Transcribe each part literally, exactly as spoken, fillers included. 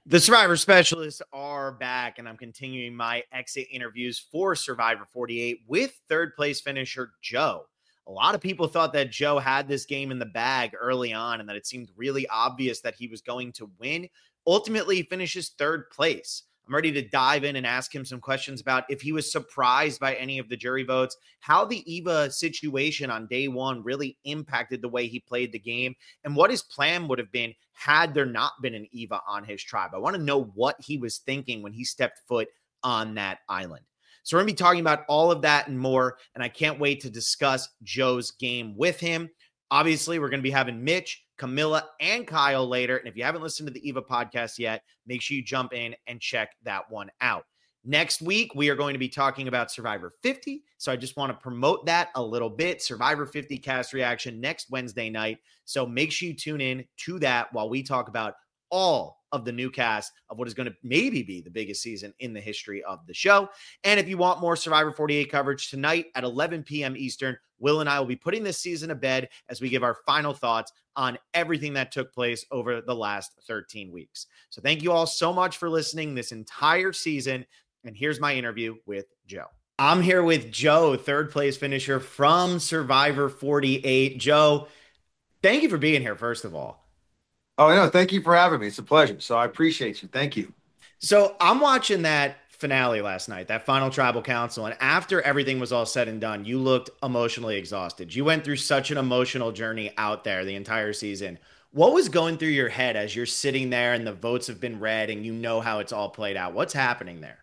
The Survivor Specialists are back, and I'm continuing my exit interviews for Survivor forty-eight with third place finisher Joe. A lot of people thought that Joe had this game in the bag early on and that it seemed really obvious that he was going to win. Ultimately, he finishes third place. I'm ready to dive in and ask him some questions about if he was surprised by any of the jury votes, how the Eva situation on day one really impacted the way he played the game, and what his plan would have been had there not been an Eva on his tribe. I want to know what he was thinking when he stepped foot on that island. So we're going to be talking about all of that and more, and I can't wait to discuss Joe's game with him. Obviously, we're going to be having Mitch, Camilla, and Kyle later. And if you haven't listened to the Eva podcast yet, make sure you jump in and check that one out. Next week, we are going to be talking about Survivor fifty. So I just want to promote that a little bit. Survivor fifty cast reaction next Wednesday night. So make sure you tune in to that while we talk about all of the new cast of what is going to maybe be the biggest season in the history of the show. And if you want more Survivor forty-eight coverage tonight at eleven p.m. Eastern, Will and I will be putting this season to bed as we give our final thoughts on everything that took place over the last thirteen weeks. So thank you all so much for listening this entire season. And here's my interview with Joe. I'm here with Joe, third place finisher from Survivor forty-eight. Joe, thank you for being here, first of all. Oh, no, thank you for having me. It's a pleasure. So I appreciate you. Thank you. So I'm watching that finale last night, that final tribal council. And after everything was all said and done, you looked emotionally exhausted. You went through such an emotional journey out there the entire season. What was going through your head as you're sitting there and the votes have been read and you know how it's all played out? What's happening there?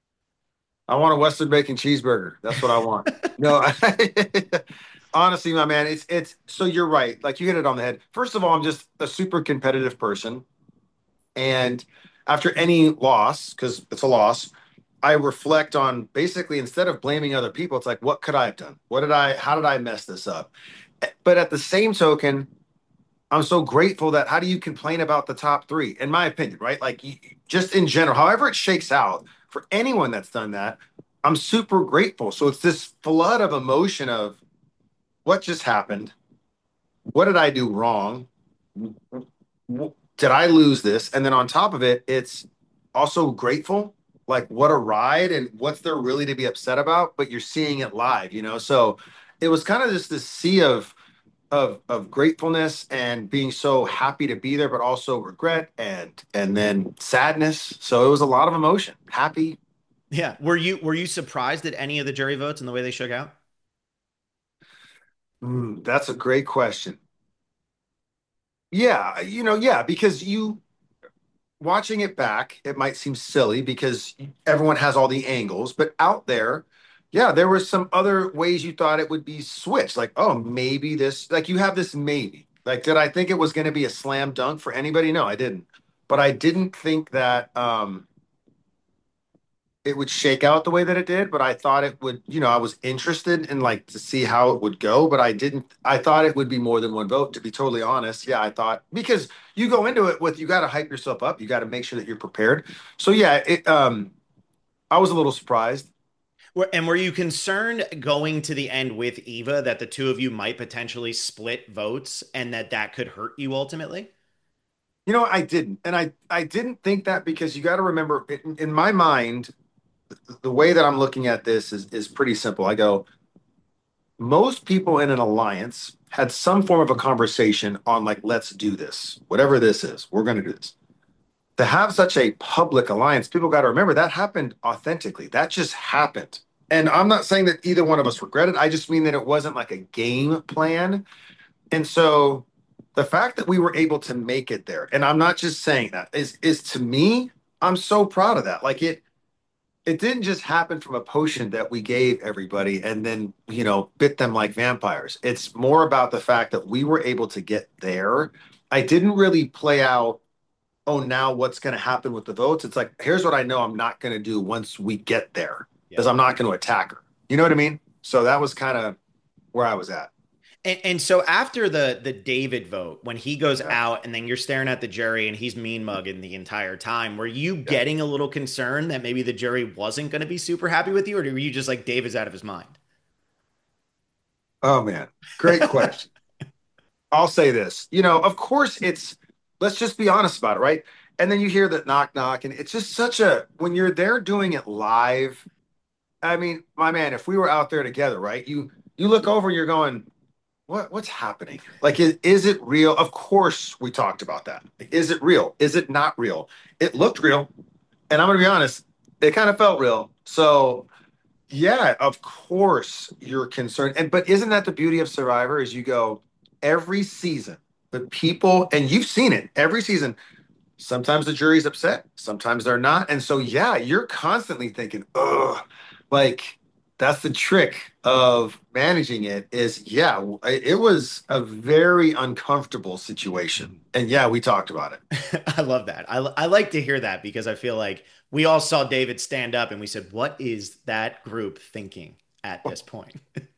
I want a Western bacon cheeseburger. That's what I want. No, honestly, my man, it's it's so you're right. Like you hit it on the head. First of all, I'm just a super competitive person. And after any loss, because it's a loss, I reflect on basically instead of blaming other people, it's like, what could I have done? What did I, how did I mess this up? But at the same token, I'm so grateful that how do you complain about the top three, in my opinion, right? Like you- just in general, however it shakes out for anyone that's done that, I'm super grateful. So it's this flood of emotion of what just happened? What did I do wrong? W- Did I lose this? And then on top of it, it's also grateful. Like what a ride and what's there really to be upset about, but you're seeing it live, you know? So it was kind of just this sea of of of gratefulness and being so happy to be there, but also regret and and then sadness. So it was a lot of emotion. Happy. Yeah. Were you were you surprised at any of the jury votes and the way they shook out? Mm, that's a great question. Yeah, you know, yeah, because you watching it back, it might seem silly because everyone has all the angles, but out there, yeah, there were some other ways you thought it would be switched. Like, oh, maybe this, like you have this maybe. Like, did I think it was going to be a slam dunk for anybody? No, I didn't. But I didn't think that um it would shake out the way that it did, but I thought it would, you know, I was interested in like to see how it would go, but I didn't, I thought it would be more than one vote, to be totally honest. Yeah, I thought because you go into it with, you got to hype yourself up, you got to make sure that you're prepared. So yeah, it, um, I was a little surprised. Were- And were you concerned going to the end with Eva that the two of you might potentially split votes and that that could hurt you ultimately? You know, I didn't. And I, I didn't think that because you got to remember in, in my mind, the way that I'm looking at this is, is pretty simple. I go, most people in an alliance had some form of a conversation on like, let's do this, whatever this is, we're going to do this. To have such a public alliance, people got to remember that happened authentically. That just happened. And I'm not saying that either one of us regret it. I just mean that it wasn't like a game plan. And so the fact that we were able to make it there, and I'm not just saying that, is is to me, I'm so proud of that. Like it it didn't just happen from a potion that we gave everybody and then, you know, bit them like vampires. It's more about the fact that we were able to get there. I didn't really play out, oh, now what's going to happen with the votes? It's like, here's what I know I'm not going to do once we get there, Yeah. because I'm not going to attack her. You know what I mean? So that was kind of where I was at. And, and so after the the David vote, when he goes Yeah. out and then you're staring at the jury and he's mean mugging the entire time, were you Yeah. getting a little concerned that maybe the jury wasn't going to be super happy with you, or were you just like David's out of his mind? Oh, man. Great question. I'll say this. You know, of course, it's, let's just be honest about it, right? and then you hear that knock knock, and it's just such a when you're there doing it live. I mean, my man, if we were out there together, right? You you look over, and you're going, what what's happening? Like, is, is it real? Of course, we talked about that. Like, is it real? Is it not real? It looked real, and I'm gonna be honest, it kind of felt real. So yeah, of course you're concerned. And but isn't that the beauty of Survivor? Is you go every season, the people, and you've seen it every season. Sometimes the jury's upset, sometimes they're not. And so yeah, you're constantly thinking, ugh, like that's the trick of managing it is yeah, it was a very uncomfortable situation. And yeah, we talked about it. I love that. I, I like to hear that because I feel like we all saw David stand up and we said, what is that group thinking at this point?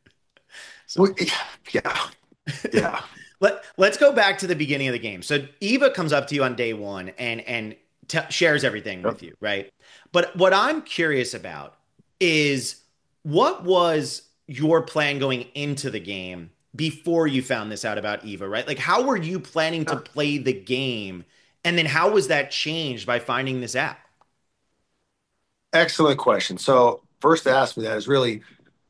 So Well, yeah, yeah. let, let's go back to the beginning of the game. So Eva comes up to you on day one and, and t- shares everything with you, right? But what I'm curious about is what was your plan going into the game before you found this out about Eva, right? Like, how were you planning to play the game? And then how was that changed by finding this out? Excellent question. So first to ask me that is really,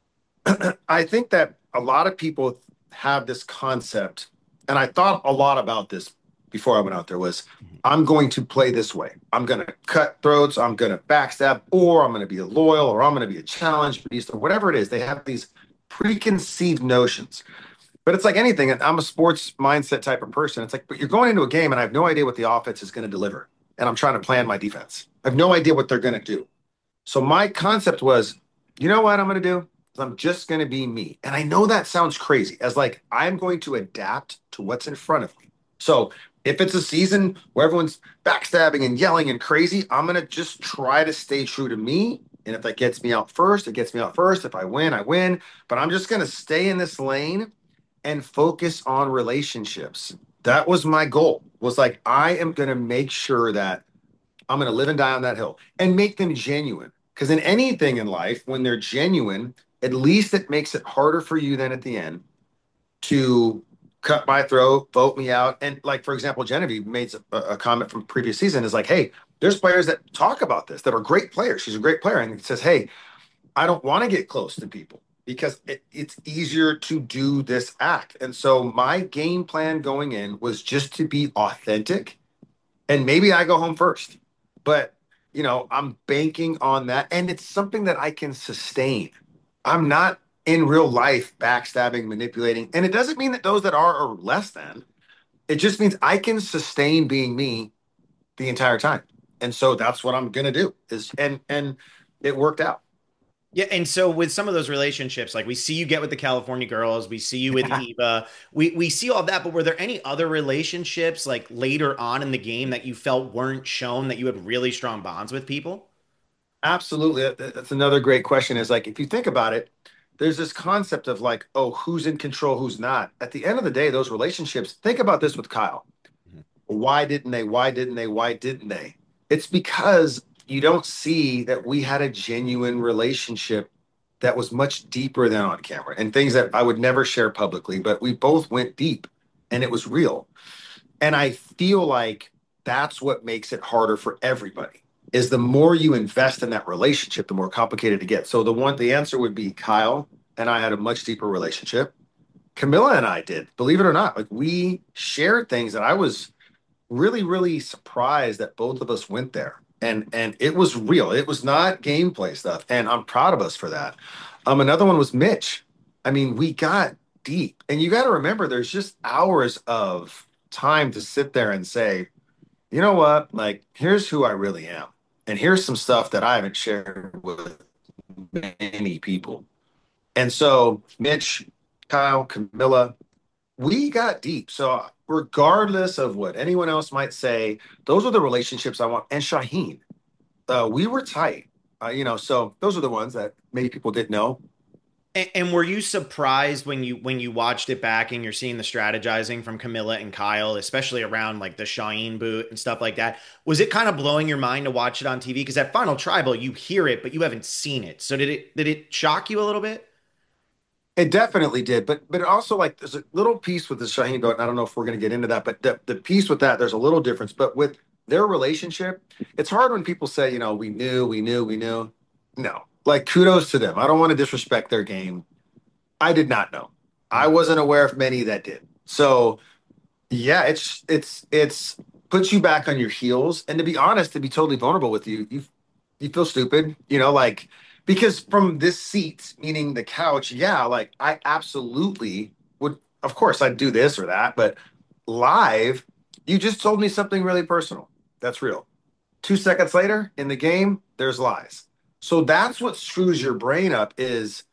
I think that a lot of people have this concept, and I thought a lot about this before I went out there was I'm going to play this way. I'm going to cut throats, I'm going to backstab, or I'm going to be a loyal, or I'm going to be a challenge beast, or whatever it is. They have these preconceived notions. But it's like anything, and I'm a sports mindset type of person. It's like, but you're going into a game and I have no idea what the offense is going to deliver. And I'm trying to plan my defense. I have no idea what they're going to do. So my concept was, you know what I'm going to do? I'm just going to be me. And I know that sounds crazy as like I'm going to adapt to what's in front of me. So if it's a season where everyone's backstabbing and yelling and crazy, I'm going to just try to stay true to me. And if that gets me out first, it gets me out first. If I win, I win. But I'm just going to stay in this lane and focus on relationships. That was my goal. Was like I am going to make sure that I'm going to live and die on that hill and make them genuine. Because in anything in life, when they're genuine, at least it makes it harder for you then at the end to cut my throat, vote me out. And like, for example, Genevieve made a, a comment from previous season is like, hey, there's players that talk about this that are great players. She's a great player. And it says, hey, I don't want to get close to people because it, it's easier to do this act. And so my game plan going in was just to be authentic and maybe I go home first. But, you know, I'm banking on that. And it's something that I can sustain. I'm not in real life backstabbing, manipulating. And it doesn't mean that those that are are less than. It just means I can sustain being me the entire time. And so that's what I'm gonna do. Is and and it worked out. Yeah, and so with some of those relationships, like we see you get with the California girls, we see you with Eva, we we see all that, but were there any other relationships like later on in the game that you felt weren't shown that you had really strong bonds with people? Absolutely. That- That's another great question. Is like if you think about it, there's this concept of like, oh, who's in control, who's not. At the end of the day, those relationships, think about this with Kyle. Mhm. Why didn't they? Why didn't they? Why didn't they? It's because you don't see that we had a genuine relationship that was much deeper than on camera and things that I would never share publicly, but we both went deep and it was real. And I feel like that's what makes it harder for everybody is the more you invest in that relationship, the more complicated it gets. So the one, the answer would be Kyle and I had a much deeper relationship. Camilla and I did, believe it or not, like we shared things that I was really, really surprised that both of us went there. And and it was real. It was not gameplay stuff. And I'm proud of us for that. Um, another one was Mitch. I mean, we got deep. And you got to remember there's just hours of time to sit there and say, you know what? Like, here's who I really am. And here's some stuff that I haven't shared with many people. And so Mitch, Kyle, Camilla, we got deep. So regardless of what anyone else might say, those are the relationships I want. And Shaheen, uh, we were tight. Uh, you know, so those are the ones that many people didn't know. And, and were you surprised when you when you watched it back and you're seeing the strategizing from Camilla and Kyle, especially around like the Shaheen boot and stuff like that? Was it kind of blowing your mind to watch it on T V? Because at Final Tribal, you hear it, but you haven't seen it. So did it did it shock you a little bit? It definitely did, but but it also like there's a little piece with the Shaheen boat, and I don't know if we're going to get into that, but the, the piece with that, there's a little difference. But with their relationship, it's hard when people say, you know, we knew, we knew, we knew. No, like kudos to them. I don't want to disrespect their game. I did not know. I Mm. wasn't aware of many that did. So yeah, it's it's it's puts you back on your heels. And to be honest, to be totally vulnerable with you, you you feel stupid, you know, like because from this seat, meaning the couch, yeah, like I absolutely would, of course, I'd do this or that, but live, you just told me something really personal. That's real. Two seconds later in the game, there's lies. So that's what screws your brain up is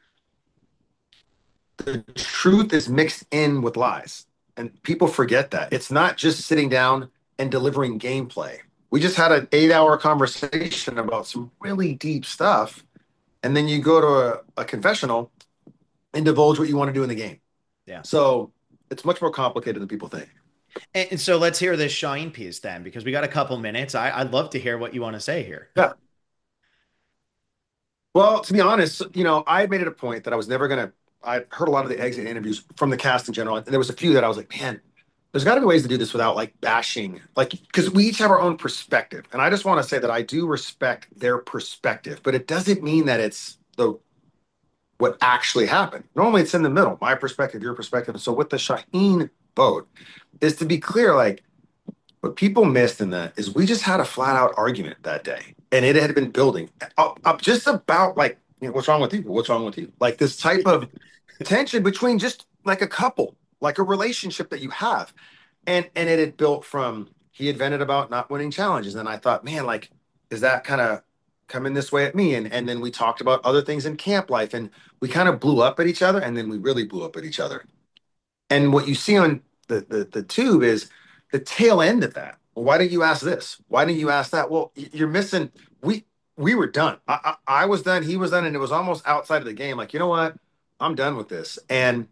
the truth is mixed in with lies. And people forget that. It's not just sitting down and delivering gameplay. We just had an eight hour conversation about some really deep stuff. And then you go to a, a confessional and divulge what you want to do in the game. Yeah. So it's much more complicated than people think. And, and so let's hear this Shaheen piece then, because we got a couple minutes. I, I'd love to hear what you want to say here. Yeah. Well, to be honest, you know, I made it a point that I was never going to. I heard a lot of the exit interviews from the cast in general, and there was a few that I was like, man, there's got to be ways to do this without like bashing, like because we each have our own perspective, and I just want to say that I do respect their perspective, but it doesn't mean that it's the what actually happened. Normally, it's in the middle, my perspective, your perspective. And so, with the Shaheen vote, is to be clear, like what people missed in that is we just had a flat out argument that day, and it had been building up, up just about like, you know, what's wrong with you? What's wrong with you? Like this type of tension between just like a couple, like a relationship that you have. And and it had built from he had vented about not winning challenges. And I thought, man, like, is that kind of coming this way at me? And and then we talked about other things in camp life and we kind of blew up at each other and then we really blew up at each other. And what you see on the the, the tube is the tail end of that. Well, why didn't you ask this? Why didn't you ask that? Well, you're missing. We we were done. I, I I was done. He was done, and it was almost outside of the game. Like, you know what? I'm done with this. And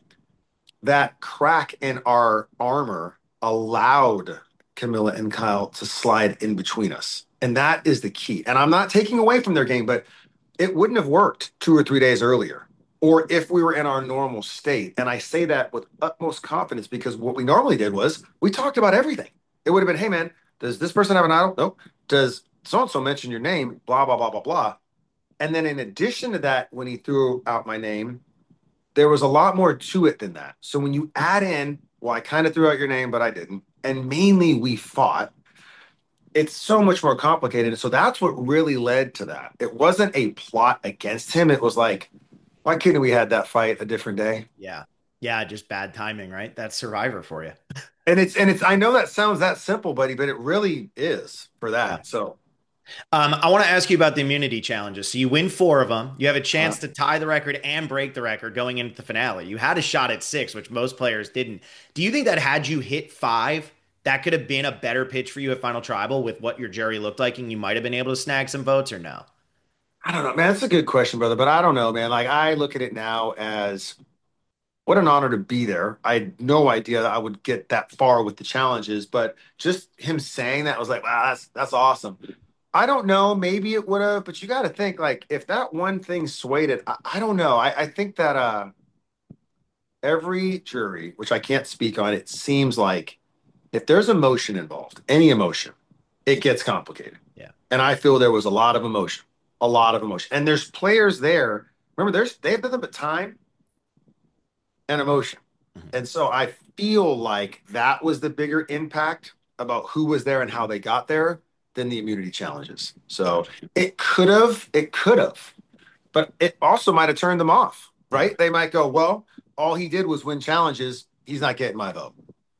that crack in our armor allowed Camilla and Kyle to slide in between us. And that is the key. And I'm not taking away from their game, but it wouldn't have worked two or three days earlier or if we were in our normal state. And I say that with utmost confidence because what we normally did was we talked about everything. It would have been, hey, man, does this person have an idol? Nope. Does so and so mention your name? Blah, blah, blah, blah, blah. And then in addition to that, when he threw out my name, there was a lot more to it than that. So when you add in, well, I kind of threw out your name, but I didn't. And mainly we fought. It's so much more complicated. So that's what really led to that. It wasn't a plot against him. It was like, why couldn't we had that fight a different day? Yeah. Yeah. Just bad timing, right? That's Survivor for you. And it's, and it's, I know that sounds that simple, buddy, but it really is for Yeah. that. So Um, I want to ask you about the immunity challenges. So you win four of them. You have a chance uh, to tie the record and break the record going into the finale. You had a shot at six, which most players didn't. Do you think that had you hit five, that could have been a better pitch for you at Final Tribal with what your jury looked like, and you might have been able to snag some votes, or no? I don't know, man. That's a good question, brother. But I don't know, man. Like I look at it now as what an honor to be there. I had no idea that I would get that far with the challenges, but just him saying that was like, wow, that's that's awesome. I don't know, maybe it would have, but you got to think like if that one thing swayed it, I, I don't know. I, I think that uh, every jury, which I can't speak on, it seems like if there's emotion involved, any emotion, it gets complicated. Yeah. And I feel there was a lot of emotion, a lot of emotion, and there's players there. Remember, there's they have nothing but time and emotion. Mhm. And so I feel like that was the bigger impact about who was there and how they got there than the immunity challenges. So it could have, it could have, but it also might have turned them off, right? They might go, well, all he did was win challenges. He's not getting my vote.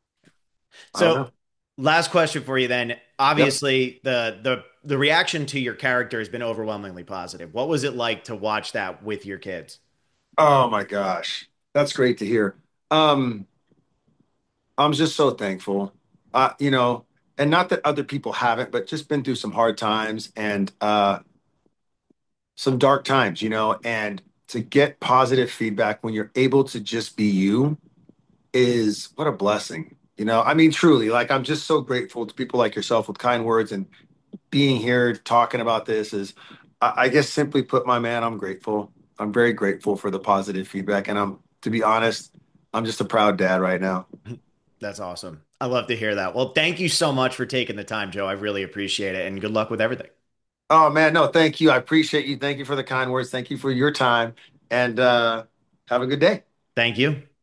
I don't So know. last question for you then. Yep. Obviously, the the the reaction to your character has been overwhelmingly positive. What was it like to watch that with your kids? Oh my gosh. That's great to hear. Um, I'm just so thankful. Uh, you know, and not that other people haven't, but just been through some hard times and uh some dark times, you know, and to get positive feedback when you're able to just be you is what a blessing. You know, I mean, truly, like I'm just so grateful to people like yourself with kind words and being here talking about this is, I, I guess, simply put, my man, I'm grateful. I'm very grateful for the positive feedback. And I'm, to be honest, I'm just a proud dad right now. That's awesome. I love to hear that. Well, thank you so much for taking the time, Joe. I really appreciate it, and good luck with everything. Oh man, no, thank you. I appreciate you. Thank you for the kind words. Thank you for your time, and uh, have a good day. Thank you.